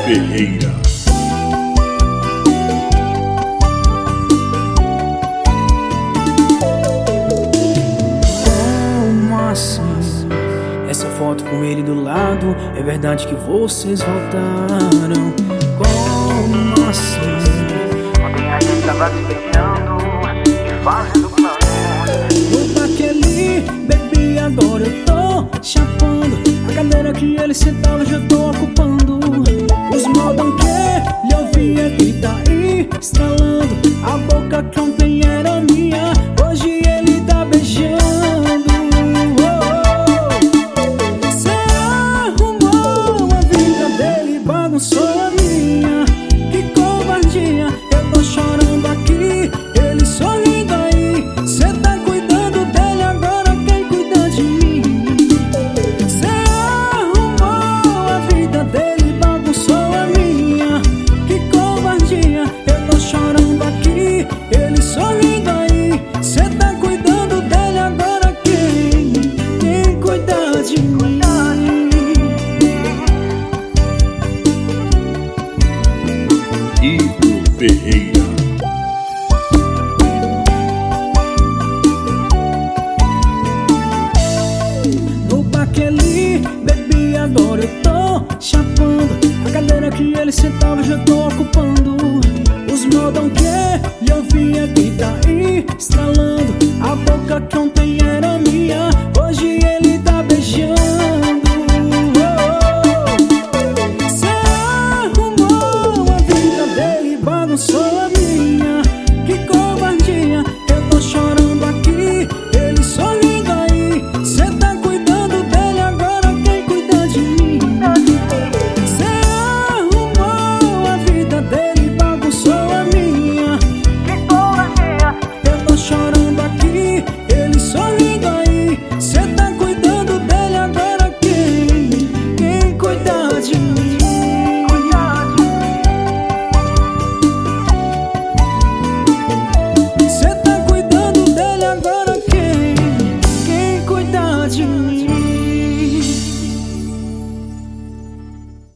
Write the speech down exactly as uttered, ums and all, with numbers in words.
Ferreira. Como assim? Essa foto com ele do lado, é verdade que vocês voltaram? Como assim? Ontem a gente tava se beijando e fazendo planos. Opa, aquele bebi, agora eu tô chapando. A cadeira que ele sentava já tô ocupando. Os modão que ele ouvia gritar e estralando. A boca que ontem era minha, hoje ele tá beijando. Cê arrumou a vida dele, bagunçou a minha. Que covardia, eu tô chorando aqui, ele sorrindo aí. Cê tá cuidando dele, agora quem cuida de mim? Cê arrumou a vida dele, bagunçou a minha. Que covardia, eu tô chorando aqui, ele sorrindo aí. Cê tá cuidando dele, agora quem? Quem cuida de mim? Igor Ferreira. No baquele, bebi, agora eu tô chapando. A cadeira que ele sentava já tô ocupando. Os modão que ele ouvia gritar e estralando.